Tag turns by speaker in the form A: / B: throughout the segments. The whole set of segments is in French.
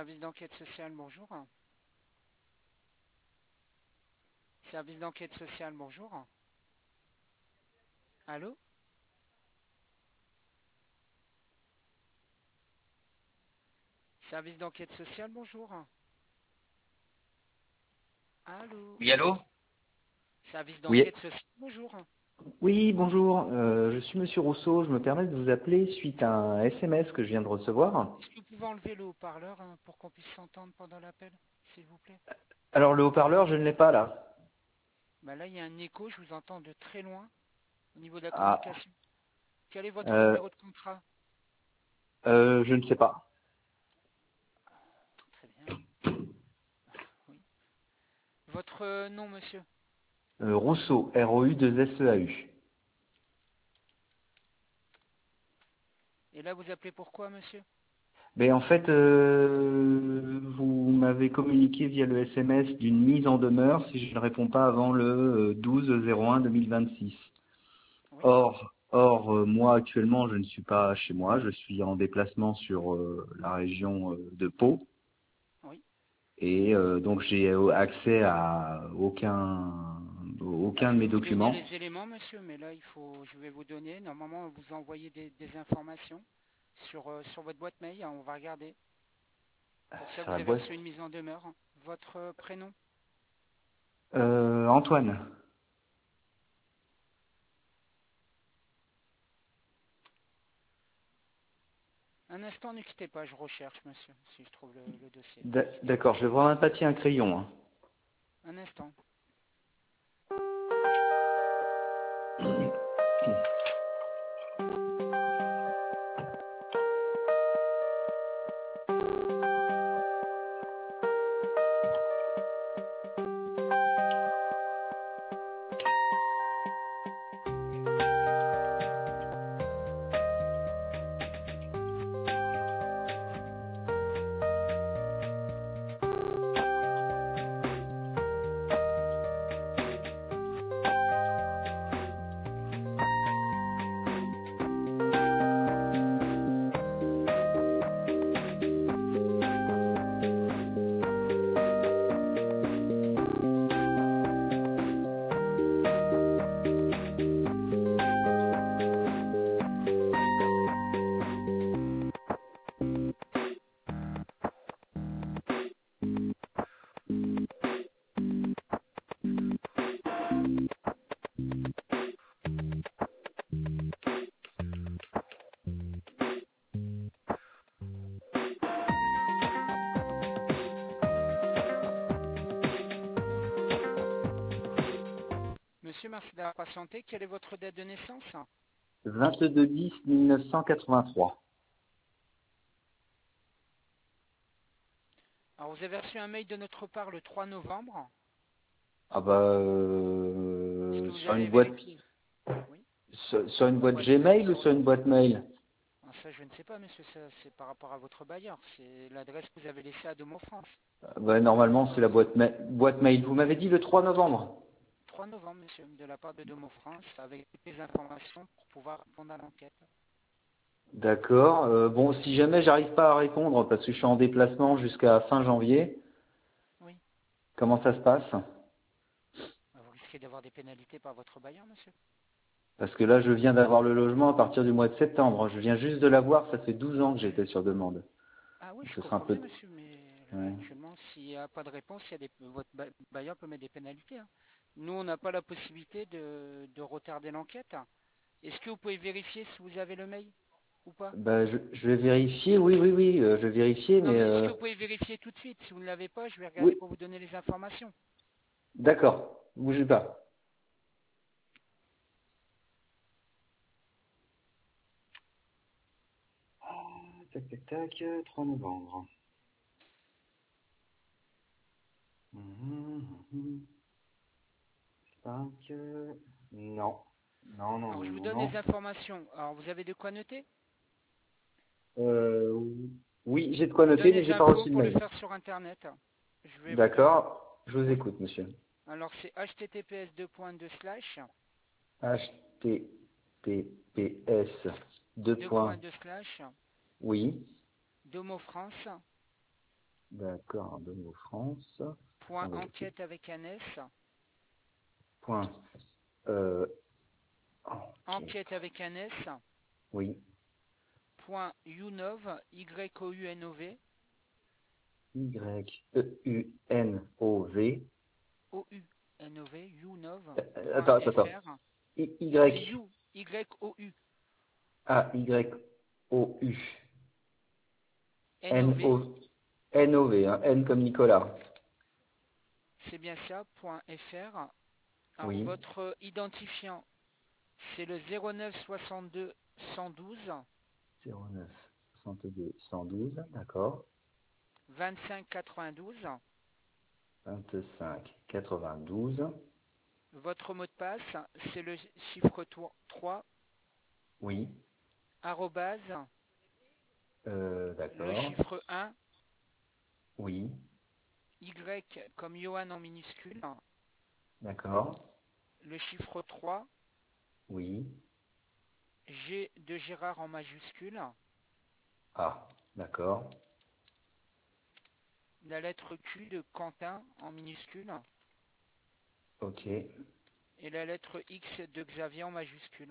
A: Service d'enquête sociale, bonjour. Service d'enquête sociale, bonjour. Allô? Service d'enquête sociale, bonjour. Allô?
B: Oui, allô?
A: Service
B: Oui,
A: d'enquête sociale, bonjour.
B: oui, bonjour. Je suis Monsieur Rousseau. Je me permets de vous appeler suite à un SMS que je viens de recevoir.
A: Est-ce que vous pouvez enlever le haut-parleur pour qu'on puisse s'entendre pendant l'appel, s'il vous plaît?
B: Alors le haut-parleur, je ne l'ai pas là.
A: Bah là, il y a un écho, je vous entends de très loin au niveau de la
B: Ah,
A: communication. Quel est votre
B: euh,
A: numéro de contrat?
B: je ne sais pas.
A: Très bien, oui. Votre nom, monsieur?
B: Rousseau, ROU2SEAU.
A: Et là, vous appelez pourquoi, monsieur?
B: Mais en fait, vous m'avez communiqué via le SMS d'une mise en demeure si je ne réponds pas avant le 12/01/2026.
A: Oui,
B: Or, moi actuellement, je ne suis pas chez moi. Je suis en déplacement sur la région de Pau.
A: oui.
B: Et donc j'ai accès à
A: Bah,
B: aucun
A: je
B: de
A: vais
B: mes
A: vous donner
B: documents.
A: les éléments, monsieur, mais là, je vais vous donner. Normalement, vous envoyez des informations sur votre boîte mail. On va regarder. Pour ça,
B: Sur
A: vous
B: la
A: avez
B: boîte.
A: reçu une mise en demeure. Votre prénom?
B: Antoine.
A: Un instant, ne quittez pas. Je recherche, monsieur, si je trouve le dossier.
B: D'accord, je vais voir un papier, un crayon, hein.
A: Un instant. Monsieur, merci d'avoir patienté. Quelle est votre date de naissance?
B: 22/10/1983.
A: Alors, vous avez reçu un mail de notre part le 3 novembre.
B: Ah bah
A: Est-ce que vous
B: sur
A: avez
B: une boîte
A: vérifié? Oui.
B: sur une
A: La
B: boîte
A: boîte mail
B: Gmail ou sur une boîte mail?
A: Ah, ça, je ne sais pas, monsieur. Ça, c'est par rapport à votre bailleur. C'est l'adresse que vous avez laissée à Domo France.
B: Bah normalement c'est la boîte mail. Vous m'avez dit le 3 novembre.
A: 3 novembre, monsieur, de la part de Domo France, avec toutes les informations pour pouvoir répondre à l'enquête.
B: D'accord. Bon, si jamais j'arrive pas à répondre parce que je suis en déplacement jusqu'à fin janvier,
A: Oui.
B: comment ça se passe?
A: Vous risquez d'avoir des pénalités par votre bailleur, monsieur.
B: Parce que là, je viens d'avoir le logement à partir du mois de septembre. Je viens juste de l'avoir, ça fait 12 ans que j'étais sur demande.
A: Ah oui,
B: Donc
A: je
B: ce sera un
A: comprends
B: peu...
A: bien, monsieur, mais là,
B: Ouais.
A: actuellement, s'il n'y a pas de réponse, votre bailleur peut mettre des pénalités, hein. Nous, on n'a pas la possibilité de retarder l'enquête. Est-ce que vous pouvez vérifier si vous avez le mail ou pas?
B: Bah, je vais vérifier, oui, je vais vérifier,
A: Non,
B: mais...
A: mais est-ce que vous pouvez vérifier tout de suite? Si vous ne l'avez pas, je vais regarder
B: Oui,
A: pour vous donner les informations.
B: d'accord, bougez pas. Tac, tac, tac, 3 novembre. 5, non, non, non,
A: Alors, je
B: non,
A: vous
B: non,
A: donne les
B: non.
A: informations. Alors, vous avez de quoi noter?
B: Euh, oui, j'ai de quoi
A: Je vous donne
B: noter, mais
A: les
B: j'ai pas
A: infos
B: reçu de
A: pour le
B: mail.
A: faire sur Internet. Je vais vous donner.
B: D'accord, je vous
A: Oui.
B: écoute, monsieur.
A: Alors, c'est https://
B: HTTPS, deux
A: deux
B: points,
A: points de slash
B: oui,
A: Domo France
B: D'accord, de nos France.
A: Point
B: Attendez,
A: enquête avec un S.
B: point
A: Enquête
B: enquête.
A: avec un S.
B: Oui,
A: Point Younov, Y-O-U-N-O-V.
B: Y-E-U-N-O-V.
A: O-U-N-O-V,
B: Attends, attends, attends.
A: younov.fr. C'est
B: Y,
A: You, Y-O-U.
B: A, Y-O-U.
A: N-O-V,
B: N-O, N-O-V, hein, N comme Nicolas.
A: c'est bien ça, point .fr. Alors,
B: Oui,
A: votre identifiant, c'est le 09 62 112
B: 09 62 112, d'accord.
A: 25 92.
B: 25 92,
A: Votre mot de passe, c'est le chiffre 3,
B: oui,
A: arrobase, le
B: d'accord,
A: chiffre 1,
B: oui,
A: Y comme Johan en minuscule,
B: d'accord,
A: le chiffre 3,
B: oui,
A: G de Gérard en majuscule,
B: ah, d'accord,
A: la lettre Q de Quentin en minuscule
B: ok,
A: et la lettre X de Xavier en majuscule.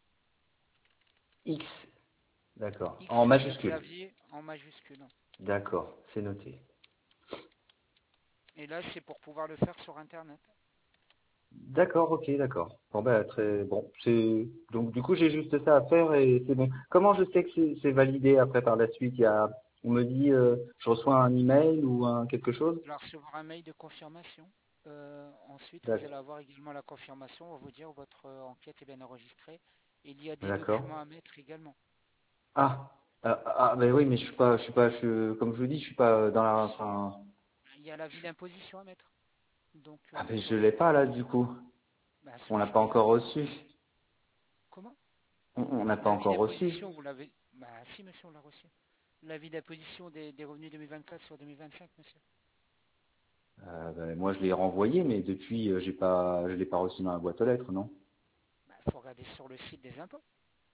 B: X, d'accord, en
A: X de
B: majuscule,
A: Xavier en majuscule.
B: d'accord, c'est noté.
A: Et là, c'est pour pouvoir le faire sur Internet.
B: D'accord, ok, d'accord. Bon, bah, très bon. Donc, du coup, j'ai juste ça à faire et c'est bon. Comment je sais que c'est validé après par la suite? On me dit, je reçois un email ou quelque chose?
A: Vous allez recevoir un mail de confirmation. Ensuite, vous allez
B: D'ac-
A: avoir également la confirmation. On va vous dire votre enquête est bien enregistrée. Il y a des
B: D'accord.
A: documents à mettre également.
B: Ben oui, mais comme je vous dis, je suis pas dans la, enfin,
A: Il y a l'avis d'imposition à mettre. Donc,
B: ben je
A: sur
B: l'ai
A: votre
B: pas là,
A: enquête.
B: du coup.
A: Bah,
B: On n'a
A: celui-ci,
B: pas
A: vous
B: encore
A: l'avez.
B: reçu.
A: Comment?
B: On n'a pas
A: L'avis
B: encore reçu.
A: d'imposition, vous l'avez. Bah, si, monsieur, on l'a reçu. L'avis d'imposition des revenus 2024 sur 2025, monsieur.
B: Ben, moi, je l'ai renvoyé, mais depuis, je l'ai pas reçu dans la boîte aux lettres, non?
A: Bah, il faut regarder sur le site des impôts.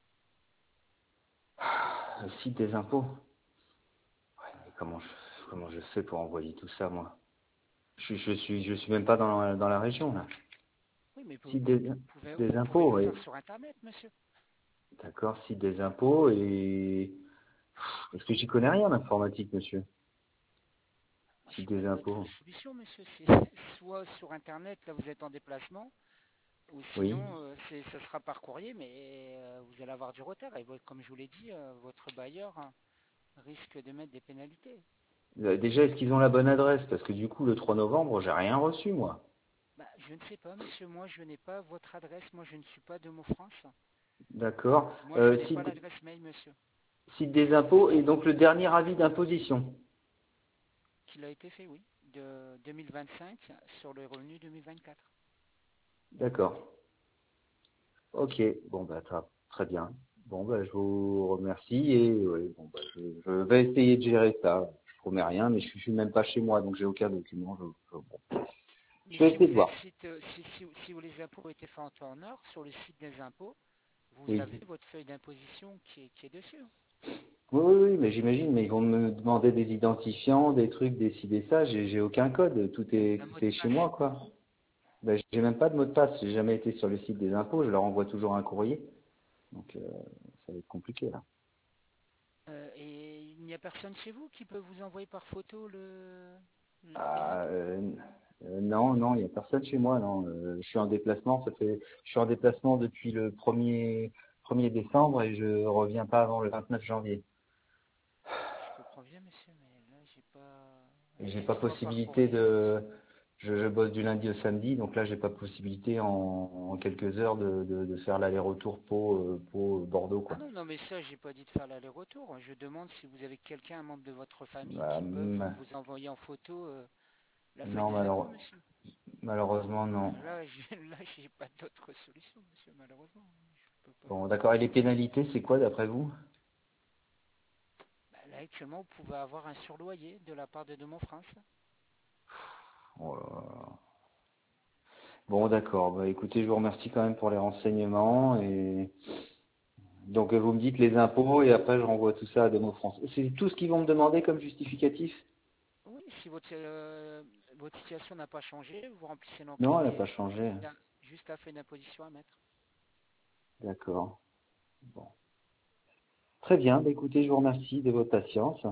B: Le site des impôts. Ouais, mais comment je fais pour envoyer tout ça, moi? Je suis même pas dans la région, là.
A: Oui, mais
B: Site des
A: vous pouvez
B: impôts,
A: le faire
B: oui.
A: sur Internet, monsieur.
B: D'accord, site des impôts et... Parce que j'y connais rien en informatique, monsieur.
A: Moi, je
B: Site
A: n'ai pas
B: des
A: d'autre
B: impôts.
A: solution, monsieur. C'est soit sur Internet, là vous êtes en déplacement, ou
B: Oui.
A: sinon ça sera par courrier, mais vous allez avoir du retard. Et comme je vous l'ai dit, votre bailleur risque de mettre des pénalités.
B: Déjà, est-ce qu'ils ont la bonne adresse? Parce que du coup, le 3 novembre, j'ai rien reçu, moi.
A: Bah, je ne sais pas, monsieur. Moi, je n'ai pas votre adresse. Moi, je ne suis pas de Mot France.
B: D'accord.
A: Moi, je n'ai pas
B: Site,
A: l'adresse mail, monsieur,
B: site des impôts et donc le dernier avis d'imposition.
A: qu'il a été fait, oui, de 2025 sur le revenu 2024.
B: D'accord. Ok. Bon, bah, très bien. Bon, bah, je vous remercie et ouais, bon, bah, je vais essayer de gérer ça. Je promets rien, mais je suis même pas chez moi, donc j'ai aucun document. Bon.
A: Mais
B: Je vais
A: si
B: essayer
A: vous
B: de
A: êtes
B: voir.
A: site, si les impôts étaient faits en temps en heure, sur le site des impôts, vous
B: Oui.
A: avez votre feuille d'imposition qui est dessus, hein.
B: Oui, oui, oui, mais j'imagine, mais ils vont me demander des identifiants, des trucs, des ça, j'ai aucun code,
A: Un mot
B: tout
A: de
B: est chez moi,
A: passe.
B: quoi. Ben, j'ai même pas de mot de passe, j'ai jamais été sur le site des impôts, je leur envoie toujours un courrier, donc ça va être compliqué là.
A: Et il n'y a personne chez vous qui peut vous envoyer par photo les
B: Ah,
A: impôts?
B: non, non, il y a personne chez moi, non. Je suis en déplacement, je suis en déplacement depuis le 1er décembre et je reviens pas avant le 29 janvier.
A: Je comprends bien, monsieur, mais là,
B: Et j'ai
A: j'ai
B: pas
A: soit par
B: possibilité
A: courrier,
B: de, je bosse du lundi au samedi, donc là j'ai pas possibilité en quelques heures de faire l'aller-retour Pau, Bordeaux,
A: Ah
B: quoi.
A: non, non, mais ça, j'ai pas dit de faire l'aller-retour. Je demande si vous avez quelqu'un, un membre de votre famille,
B: Bah,
A: qui peuvent vous envoyer en photo la feuille
B: non,
A: des impôts, monsieur.
B: malheureusement non.
A: Là, là, j'ai pas d'autre solution, monsieur, malheureusement. Je peux pas.
B: Bon, d'accord. Et les pénalités, c'est quoi d'après vous?
A: Bah, là, actuellement, vous pouvez avoir un surloyer de la part de Mon France.
B: Oh là là. Bon, d'accord. Bah, écoutez, je vous remercie quand même pour les renseignements et donc vous me dites les impôts et après je renvoie tout ça à Demo France. C'est tout ce qu'ils vont me demander comme justificatif?
A: Oui, si votre situation n'a pas changé, vous remplissez
B: Non,
A: l'enquête
B: elle n'a
A: et
B: pas changé.
A: il y a juste la feuille d'imposition à mettre.
B: D'accord. Bon. Très bien. Bah, écoutez, je vous remercie de votre patience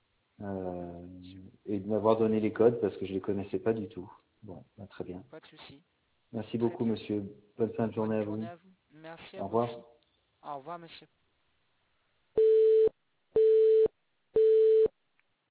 B: et de m'avoir donné les codes parce que je ne les connaissais pas du tout. Bon, bah, très bien.
A: Pas de souci.
B: Merci
A: Très
B: beaucoup,
A: bien.
B: monsieur. Bonne fin de journée
A: Bonne
B: à
A: journée
B: vous.
A: à vous. Merci à
B: Au
A: vous
B: revoir.
A: aussi. Au revoir, monsieur.